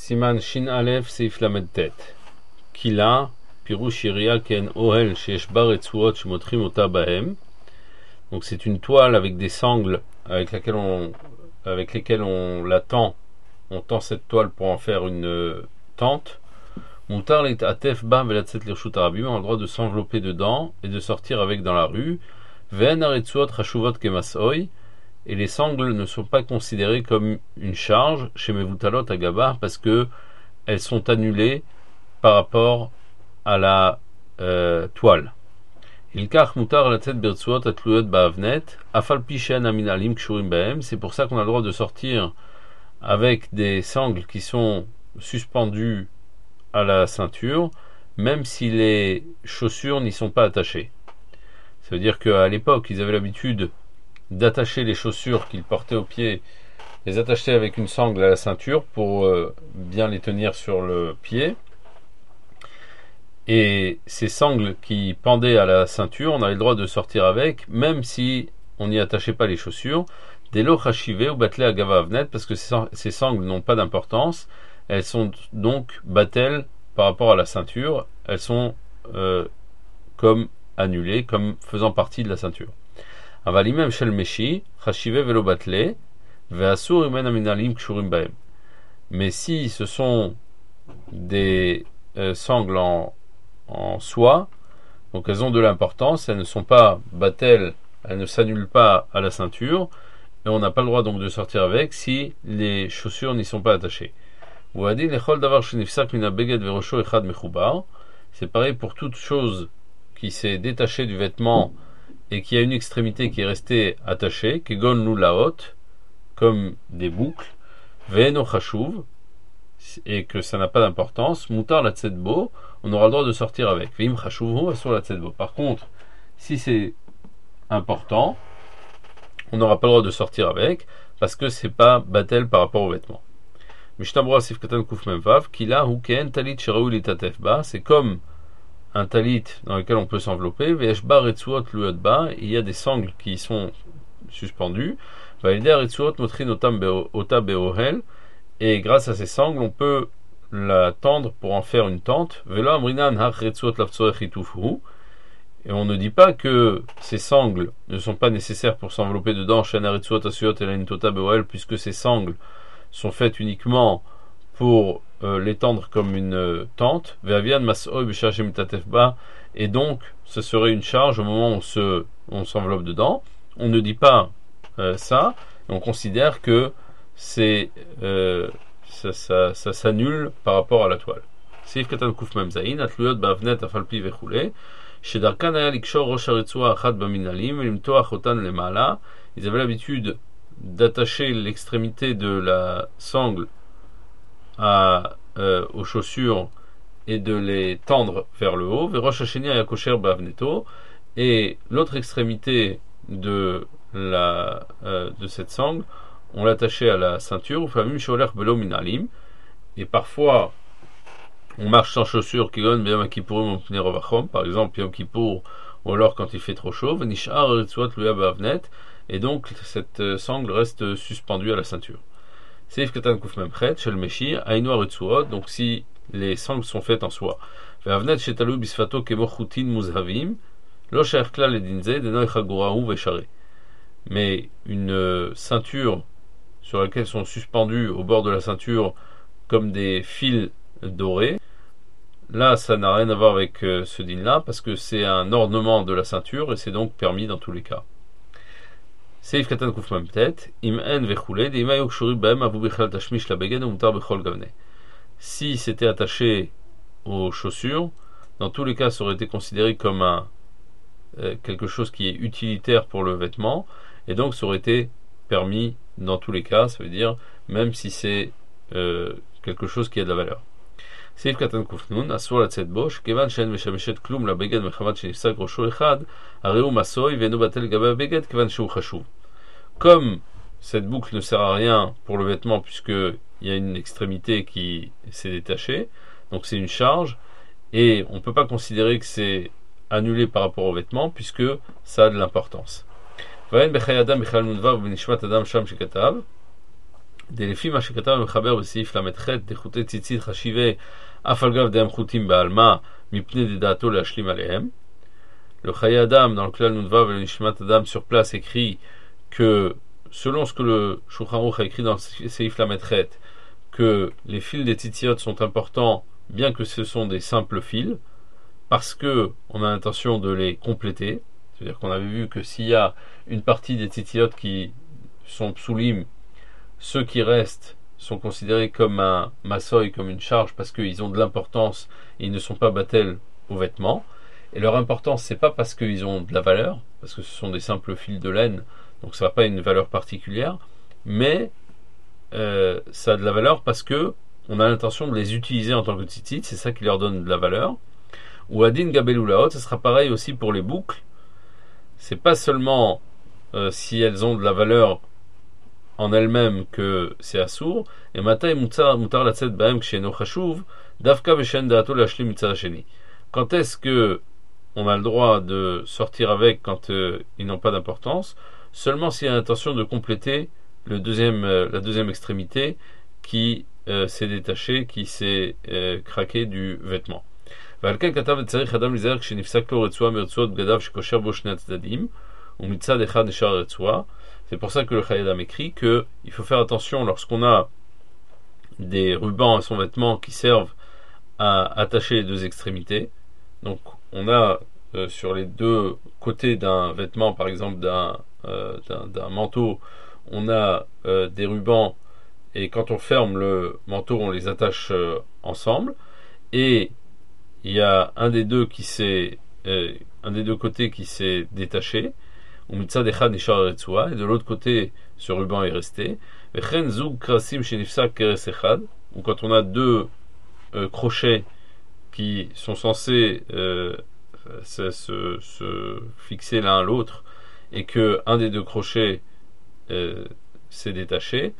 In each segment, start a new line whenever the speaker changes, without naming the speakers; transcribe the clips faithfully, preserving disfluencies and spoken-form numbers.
סימן ש"א סעיף ל"ט קילה פירוש יריעה כן אוהל שיש בה רצועות שמותחים אותה בהם. Donc c'est une toile avec des sangles avec laquelle on avec lesquelles on la tend. On tend cette toile pour en faire une euh, tente. Moutar lit atef ba velatzet lirshut arabim, on a le droit de s'envelopper dedans et de sortir avec dans la rue. Ve'en haretzuot chashuvot kemasoi, et les sangles ne sont pas considérées comme une charge chez Mevutalot Agabar parce que elles sont annulées par rapport à la euh, toile. C'est pour ça qu'on a le droit de sortir avec des sangles qui sont suspendues à la ceinture, même si les chaussures n'y sont pas attachées. Ça veut dire qu'à l'époque, ils avaient l'habitude d'attacher les chaussures qu'ils portaient aux pieds, les attacher avec une sangle à la ceinture pour euh, bien les tenir sur le pied. Et ces sangles qui pendaient à la ceinture, on avait le droit de sortir avec, même si on n'y attachait pas les chaussures. Delo chashive ou batlé agava avnet, parce que ces sangles n'ont pas d'importance, elles sont donc batel par rapport à la ceinture, elles sont euh, comme annulées, comme faisant partie de la ceinture. Avalimem shel meshi chashive velo batlé ve'asur imen aminalim kshurim baem. Mais si ce sont des euh, sangles en en soie, donc elles ont de l'importance, elles ne sont pas battelles, elles ne s'annulent pas à la ceinture, et on n'a pas le droit donc de sortir avec si les chaussures n'y sont pas attachées. C'est pareil pour toute chose qui s'est détachée du vêtement et qui a une extrémité qui est restée attachée, kegon lulaot, comme des boucles, ve'eno chashuv, et que ça n'a pas d'importance, mutar la tzetbo, on aura le droit de sortir avec. Vim chashuvu sur la tzetbo. Par contre, si c'est important, on n'aura pas le droit de sortir avec, parce que c'est pas batel par rapport aux vêtements. Mishtabro sif katan kuf memvav, kila hu ken talit sheraou litatef ba, c'est comme un talit dans lequel on peut s'envelopper, veshba retsuot luot ba, il y a des sangles qui sont suspendues, va aider retsuot motrin ota beohel, et grâce à ces sangles, on peut la tendre pour en faire une tente. Et on ne dit pas que ces sangles ne sont pas nécessaires pour s'envelopper dedans, puisque ces sangles sont faites uniquement pour euh, l'étendre comme une euh, tente. Et donc, ce serait une charge au moment où on, se, on s'enveloppe dedans. On ne dit pas euh, ça, et on considère que c'est euh, ça, ça, ça s'annule par rapport à la toile. Seif katan kuf mem zayin atluyot ba'avnet afalpi vechule shedarkan haya likshor rosh haretzua achat baminalim limtoach otan lemala. Ils avaient l'habitude d'attacher l'extrémité de la sangle à, euh, aux chaussures et de les tendre vers le haut. Verosh hasheni haya kosher ba'avneto, et l'autre extrémité de la euh, de cette sangle on l'attachait à la ceinture, et parfois on marche sans chaussures, par exemple Yom Kippour, ou alors quand il fait trop chaud, et donc cette sangle reste suspendue à la ceinture. Donc si les sangles sont faites en soie, mais une ceinture sur laquelle sont suspendus au bord de la ceinture comme des fils dorés, là ça n'a rien à voir avec euh, ce din là parce que c'est un ornement de la ceinture et c'est donc permis dans tous les cas. Seif katan kuf mamtet im en vechule de imayok shuri baem avu bechal tashmish la beged umutar bechol gavne. Si c'était attaché aux chaussures, dans tous les cas ça aurait été considéré comme un euh, quelque chose qui est utilitaire pour le vêtement, et donc ça aurait été permis dans tous les cas, ça veut dire même si c'est euh, quelque chose qui a de la valeur. Seif katan kufnun asur la tzedbo kevan shen meshameshet klum la beged mechavat shenifsak rosho echad areu masoy ve'eno batel gaba beged kevan shu chashuv. Comme cette boucle ne sert à rien pour le vêtement puisque il y a une extrémité qui s'est détachée, donc c'est une charge, et on ne peut pas considérer que c'est annulé par rapport au vêtement puisque ça a de l'importance. דלפי מה שכתב המחבר בסעיף למ"ח דחותי ציצית חשיבי אף על גב דם חוטים בעלמא מפני דדעתו להשלים עליהם. Le Chaye Adam, dans le Klal Nunvav et le Nishmat Adam sur place, écrit que, selon ce que le Shulchan Aruch a écrit dans le Seif Lametchet, que les fils des tzitziot sont importants, bien que ce sont des simples fils, parce que on a l'intention de les compléter. C'est-à-dire qu'on avait vu que s'il y a une partie des tzitziot qui sont psulim, ceux qui restent sont considérés comme un massoy, comme une charge, parce qu'ils ont de l'importance et ils ne sont pas battels aux vêtements. Et leur importance, c'est pas parce qu'ils ont de la valeur, parce que ce sont des simples fils de laine, donc ça n'a pas une valeur particulière, mais euh, ça a de la valeur parce que on a l'intention de les utiliser en tant que tzitzit, c'est ça qui leur donne de la valeur. Ou adin gabelulaot, ce sera pareil aussi pour les boucles. C'est pas seulement euh, si elles ont de la valeur en elles-mêmes que c'est assour. Et matay mutar mutar latzet baem ksheno chashuv davka beshen daato lashlim mitzad sheni. Quand est-ce que on a le droit de sortir avec quand euh, ils n'ont pas d'importance? Seulement s'il y a l'intention de compléter le deuxième, euh, la deuxième extrémité qui euh, s'est détachée, qui s'est euh, craquée du vêtement. C'est pour ça que le Chaye Adam écrit qu'il faut faire attention lorsqu'on a des rubans à son vêtement qui servent à attacher les deux extrémités. Donc on a euh, sur les deux côtés d'un vêtement, par exemple d'un, euh, d'un, d'un manteau, on a euh, des rubans, et quand on ferme le manteau, on les attache euh, ensemble, et il y a un des deux qui s'est euh, un des deux côtés qui s'est détaché, et de l'autre côté ce ruban est resté, ou quand on a deux euh, crochets qui sont censés euh, se, se, se fixer l'un à l'autre, et que un des deux crochets euh, s'est détaché,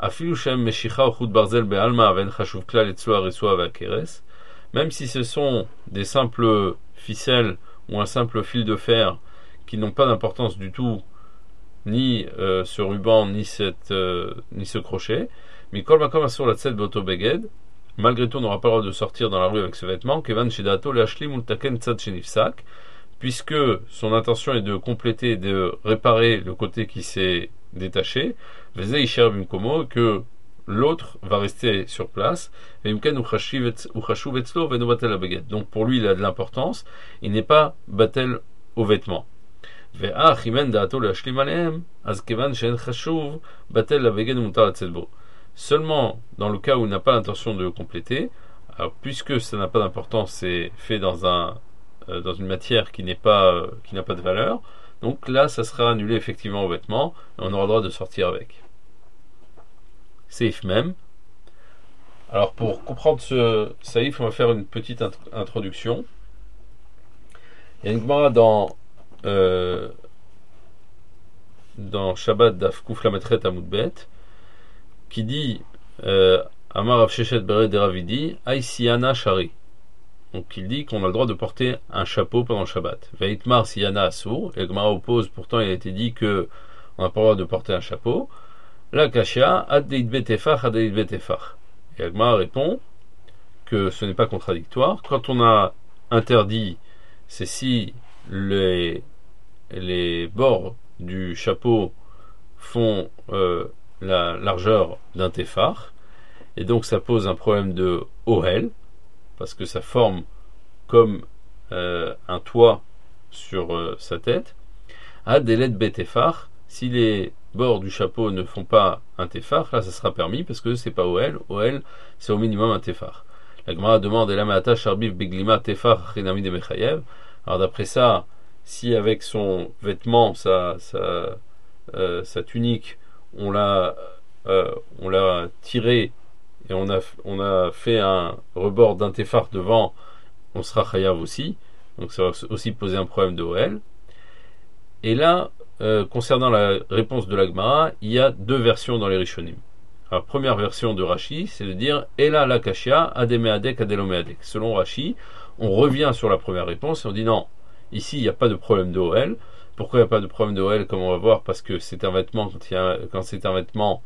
même si ce sont des simples ficelles ou un simple fil de fer qui n'ont pas d'importance du tout, ni euh, ce ruban ni, cette, euh, ni ce crochet, mais kol makom asur latzet beoto beged, malgré tout on n'aura pas le droit de sortir dans la rue avec ce vêtement, kevan shedato leashlim ultaken tzad shenifsak, puisque son intention est de compléter, de réparer le côté qui s'est détaché, veze isher bimkomo, que l'autre va rester sur place, donc pour lui il a de l'importance, il n'est pas battel au vêtement. Seulement dans le cas où il n'a pas l'intention de compléter, alors, puisque ça n'a pas d'importance, c'est fait dans un euh, dans une matière qui n'est pas euh, qui n'a pas de valeur, donc là ça sera annulé effectivement au vêtement et on aura le droit de sortir avec. Seif même. Alors pour comprendre ce saïf, on va faire une petite int- introduction. Il y a une gemara dans euh, dans Shabbat Daf Kuf Lametchet Amud Bet qui dit euh, Amar Rav Sheshet Bered de Ravidi Aïsiana Shari. Donc il dit qu'on a le droit de porter un chapeau pendant le Shabbat. Veitmar Siyana Asur. Et le gemara oppose, pourtant il a été dit que on n'a pas le droit de porter un chapeau. La Kashia Addeit Betefach Addeit Betefach. Et Agma répond que ce n'est pas contradictoire. Quand on a interdit, c'est si les, les bords du chapeau font euh, la largeur d'un tefar, et donc ça pose un problème de ohel, parce que ça forme comme euh, un toit sur euh, sa tête. Adelet betefar, si les bords du chapeau ne font pas un tefar, là ça sera permis parce que c'est pas OL, OL c'est au minimum un tefar. La Gemara demande Elamata Sharbif Beglima Tefar Chinami de Mechayev. Alors d'après ça, si avec son vêtement, sa, sa, euh, sa tunique, on l'a euh, on l'a tiré et on a, on a fait un rebord d'un tefar devant, on sera chayav aussi, donc ça va aussi poser un problème de OL. Et là, Euh, concernant la réponse de la Gemara, il y a deux versions dans les Rishonim. La première version de Rashi, c'est de dire Ela la kashia ademeadek adelomeadek. Selon Rashi, on revient sur la première réponse et on dit non, ici il n'y a pas de problème de O L. Pourquoi il n'y a pas de problème de O L, comme on va voir? Parce que c'est un vêtement, quand, il y a, quand c'est un vêtement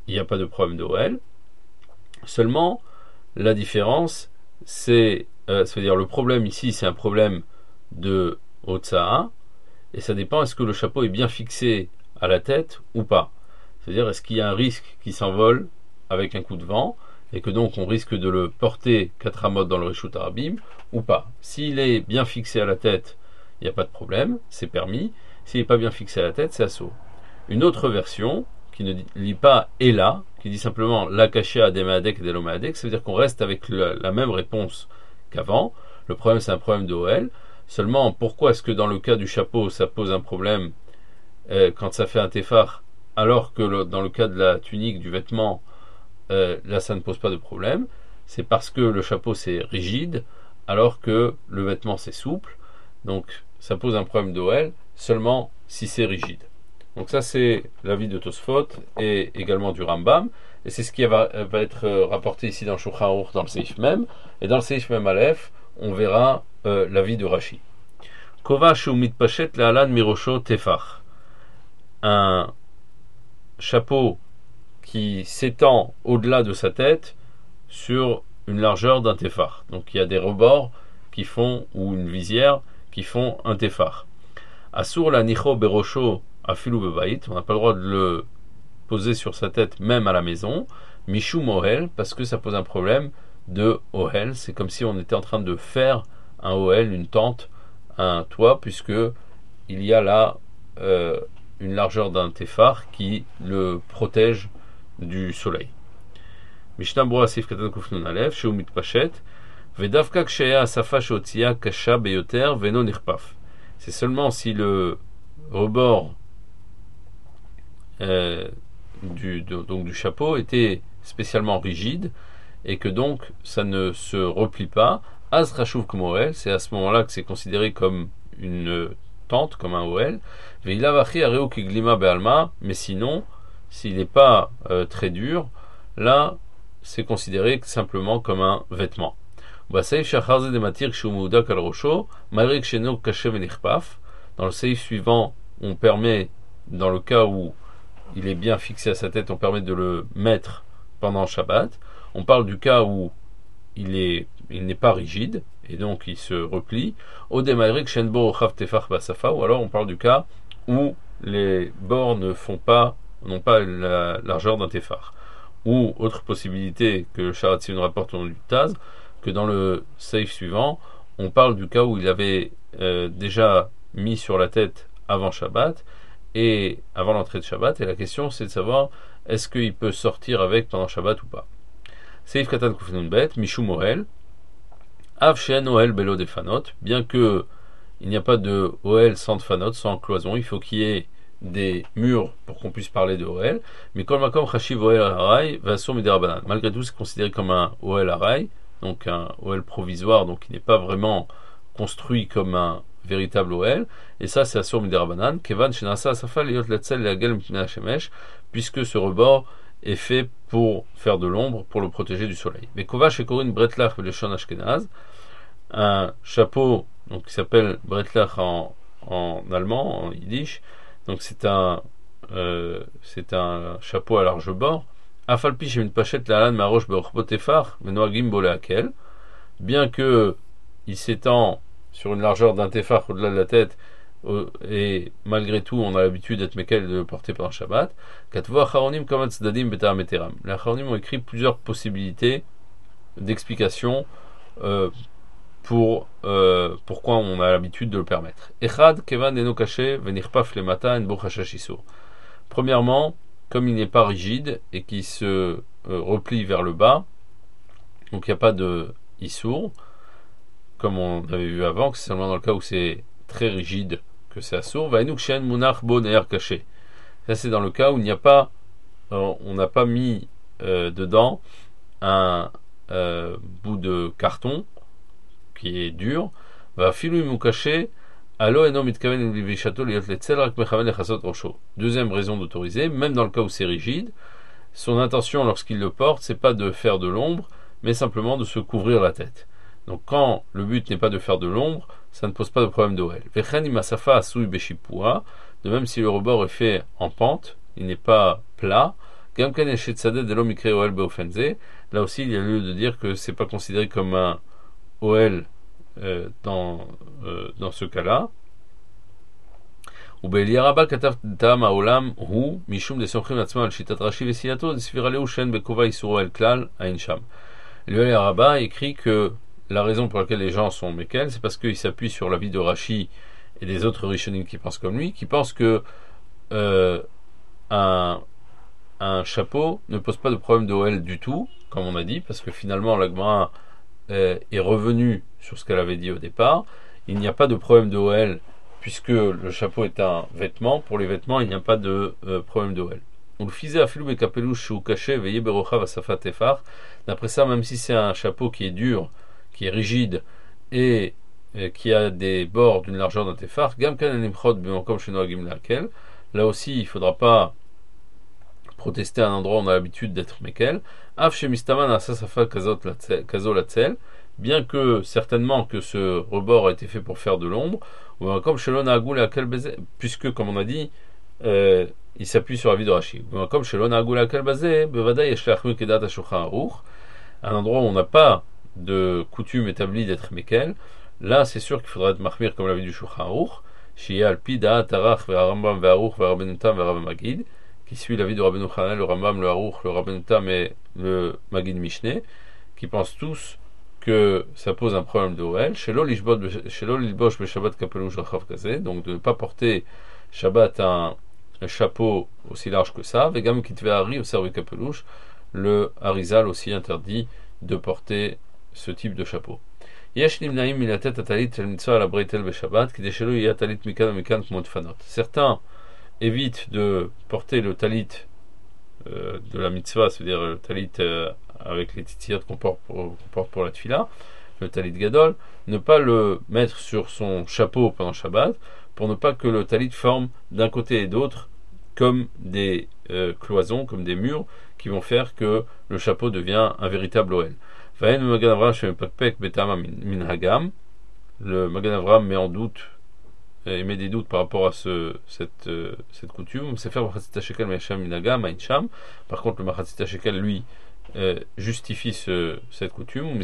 il n'y a pas de problème de O L. Seulement, la différence, c'est, euh, c'est-à-dire le problème ici, c'est un problème de Otsa'a, et ça dépend, est-ce que le chapeau est bien fixé à la tête ou pas. C'est-à-dire, est-ce qu'il y a un risque qui s'envole avec un coup de vent, et que donc on risque de le porter quatre amot dans le Reshut Arabim, ou pas. S'il est bien fixé à la tête, il n'y a pas de problème, c'est permis. S'il n'est pas bien fixé à la tête, c'est assaut. Une autre version, qui ne lit pas Ela, qui dit simplement la kashia des maadek et des lomaadek, ça veut dire qu'on reste avec la, la même réponse qu'avant. Le problème, c'est un problème de O L. Seulement, pourquoi est-ce que dans le cas du chapeau, ça pose un problème euh, quand ça fait un tefar, alors que le, dans le cas de la tunique, du vêtement, euh, là, ça ne pose pas de problème? C'est parce que le chapeau, c'est rigide, alors que le vêtement, c'est souple. Donc, ça pose un problème de O L seulement si c'est rigide. Donc ça, c'est l'avis de Tosfot et également du Rambam. Et c'est ce qui va, va être rapporté ici dans Shulchan Aruch, dans le Seif Mem. Et dans le Seif Mem Aleph, on verra euh, l'avis de Rashi. Kova shu mitpashet le'alan mirosho tefach. Un chapeau qui s'étend au-delà de sa tête sur une largeur d'un tefach. Donc il y a des rebords qui font, ou une visière, qui font un tefach. Asur la nicho berosho afilu bebaït, on n'a pas le droit de le poser sur sa tête même à la maison. Mishum ohel, parce que ça pose un problème de ohel. C'est comme si on était en train de faire un ohel, une tente, un toit, puisque il y a là euh, une largeur d'un tefar qui le protège du soleil. Mishnah Berurah Sif Katan Kuf Nun Aleph, Sheu Mitpashet, Vedavka Ksheya Asafa Sheotzia Kasha Beyoter Veno Nirpaf. C'est seulement si le rebord euh, du, de, donc du chapeau était spécialement rigide et que donc ça ne se replie pas. Az Rashuv Kmoel, c'est à ce moment-là que c'est considéré comme une tente, comme un O L. Veilavachi Areu Kiglima Bealma, mais sinon, s'il n'est pas euh, très dur, là c'est considéré simplement comme un vêtement. Dans le seif suivant, on permet, dans le cas où il est bien fixé à sa tête, on permet de le mettre pendant Shabbat. On parle du cas où il est, il n'est pas rigide, et donc il se replie. Ou alors on parle du cas où les bords ne font pas, n'ont pas la largeur d'un tefar. Ou autre possibilité que le Sharatzim rapporte au nom du Taz, que dans le seif suivant, on parle du cas où il avait euh, déjà mis sur la tête avant Shabbat, et avant l'entrée de Shabbat, et la question c'est de savoir est-ce qu'il peut sortir avec pendant Shabbat ou pas. Seif Katan Kufnun Bet, Mishum Ohel, Av She'en Ohel Belo de Fanot, bien que il n'y a pas de Ohel sans Fanot, sans cloison, il faut qu'il y ait des murs pour qu'on puisse parler de Ohel, mais Kol Makom Chashiv Ohel Harai Vasur Miderabanan. Malgré tout, c'est considéré comme un Ohel Harai, donc un Ohel provisoire, donc il n'est pas vraiment construit comme un véritable O L, et ça c'est Asur Miderabanan, Kevan Shenasa Asafa Liot Letzel Leagel Mipnei Hashemesh, puisque ce rebord est fait pour faire de l'ombre, pour le protéger du soleil. Mais Kova Shekorin Bretlach Veleshon Ashkenaz, un chapeau donc, qui s'appelle Bretlach en, en allemand, en yiddish, donc c'est un, euh, c'est un chapeau à large bord. Afalpi Shemit Pachet Lalan Marosh Beorchbotefar, Menoagim Boleakel, bien que il s'étend sur une largeur d'un tefar au-delà de la tête, et malgré tout on a l'habitude d'être mekel de le porter pendant Shabbat. Katvo Acharonim Kamat Zdadim Betar Meteram. Les Acharonim ont écrit plusieurs possibilités d'explication euh, pour euh, pourquoi on a l'habitude de le permettre. Echad Kevan Eno Kaché Venirpaf Lemata En Bochachashiso. Premièrement, comme il n'est pas rigide et qu'il se euh, replie vers le bas, donc il n'y a pas de issour, comme on avait vu avant, que c'est seulement dans le cas où c'est très rigide que c'est assour. Vainuk shen munach bo ne'er caché. Ça c'est dans le cas où il n'y a pas, euh, on n'a pas mis euh, dedans un euh, bout de carton qui est dur. Va filu mukaché. Deuxième raison d'autoriser, même dans le cas où c'est rigide, son intention lorsqu'il le porte, c'est pas de faire de l'ombre, mais simplement de se couvrir la tête. Donc quand le but n'est pas de faire de l'ombre, ça ne pose pas de problème d'O L. De même si le rebord est fait en pente, il n'est pas plat, Gamken et Shetzadeh de l'homme écrit Oel Beofenze. Là aussi, il y a lieu de dire que c'est pas considéré comme un Oel euh, dans, euh, dans ce cas-là. ובאליה רבה כתב טעם העולם הוא משום דסומכים לעצמם על שיטת רש"י וסייעתו דספירה להו שאין בכובע איסורו אל כלל אין שם. L'Uel Rabat écrit que la raison pour laquelle les gens sont Mekel, c'est parce qu'il s'appuie sur l'avis de Rashi et des autres Rishonim qui pensent comme lui, qui pensent que euh, un, un chapeau ne pose pas de problème de Oel du tout, comme on a dit, parce que finalement la Gemara euh, est revenue sur ce qu'elle avait dit au départ. Il n'y a pas de problème de Oel puisque le chapeau est un vêtement. Pour les vêtements, il n'y a pas de euh, problème de Oel. On le faisait à Filou Bekapelouche ou caché, veillé Berocha Vasafat Efar. D'après ça, même si c'est un chapeau qui est dur, qui est rigide et, et qui a des bords d'une largeur d'un tefar, Gam Kan Animchot B'Makom Sheno Agim Lakel. Là aussi, il ne faudra pas protester à un endroit où on a l'habitude d'être Mekel. Av Shemistaman Asasafa Kazo Latzel. Bien que certainement que ce rebord a été fait pour faire de l'ombre, ou comme Shelon Agul Lakel Beze, puisque comme on a dit, euh, il s'appuie sur la vie de Rashi. Comme chez l'Onagul Akelbazé, Bevada Yeshlachmu Kedat Ashukha Aruch, un endroit où on n'a pas de coutume établie d'être Mekel, là c'est sûr qu'il faudra être Mahmir comme la vie du Shulchan Aruch, Shia Alpida, Tarach, Verambam, Ve'aruch, Ve'rabenutam, Ve'rabamagid, qui suit la vie de Rabbeinu Chanel, le Rambam, le Aruch, le Rabbenutam et le Magid Mishneh, qui pensent tous que ça pose un problème de Oel, chez l'Olishbosh Beshabbat Kapelouch Rachav Kazé, donc de ne pas porter Shabbat un un chapeau aussi large que ça, Vegam Kitveari au servi Kapelouche, le Harizal aussi interdit de porter ce type de chapeau. Yesh nimnaim minatet atalit tel mitzvah la breitel beshabbat, qui déchelo y a talit mikan mikan kmot fanot. Certains évitent de porter le talit euh, de la mitzvah, c'est-à-dire le talit euh, avec les titirs qu'on porte pour, qu'on porte pour la tfila, le talit gadol, ne pas le mettre sur son chapeau pendant Shabbat, pour ne pas que le talit forme d'un côté et d'autre comme des euh, cloisons, comme des murs, qui vont faire que le chapeau devient un véritable Oel. Le Magan Avraham met en doute et met des doutes par rapport à ce, cette, euh, cette coutume. C'est faire Par contre, le Machatzita Shekel, lui, euh, justifie ce, cette coutume.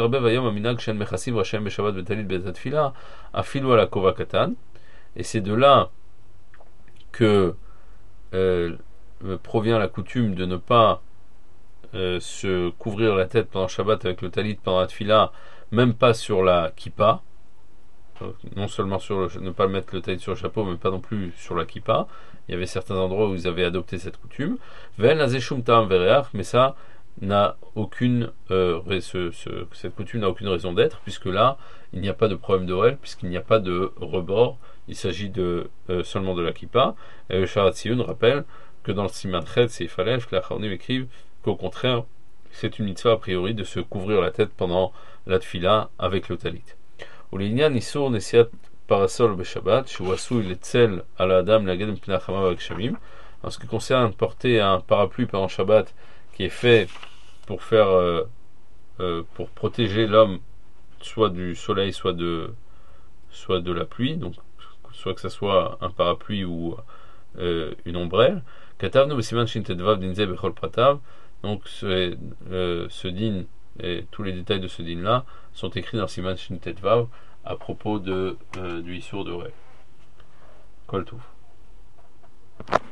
Et c'est de là que euh, provient la coutume de ne pas euh, se couvrir la tête pendant Shabbat avec le talit pendant la tfila, même pas sur la kippa, donc, non seulement sur le, ne pas mettre le talit sur le chapeau, mais pas non plus sur la kippa. Il y avait certains endroits où ils avaient adopté cette coutume. Mais ça n'a aucune euh, ce, ce, cette coutume n'a aucune raison d'être, puisque là il n'y a pas de problème d'Oel, puisqu'il n'y a pas de rebord. Il s'agit de, euh, seulement de la kippa. Et le Sharat Tziyun rappelle que dans le Siman Chet, c'est Ifalef, que la Chachamim écrivent qu'au contraire, c'est une mitzvah a priori de se couvrir la tête pendant la tfila avec le talit. Ulinyan Isur Nesiat Parasol Beshabbat, Shuasu Letzel ala Adam Laged Mpina Chama Vakshamim. En ce qui concerne porter un parapluie pendant Shabbat qui est fait pour faire euh, euh, pour protéger l'homme soit du soleil, soit de soit de la pluie, donc soit que ce soit un parapluie ou euh, une ombrelle. Katavnu b'siman shin tedvav dinze bechol pratav. Donc ce, euh, ce din et tous les détails de ce din là sont écrits dans siman shin tedvav à propos de euh, du issour de Ré. Kol Touf.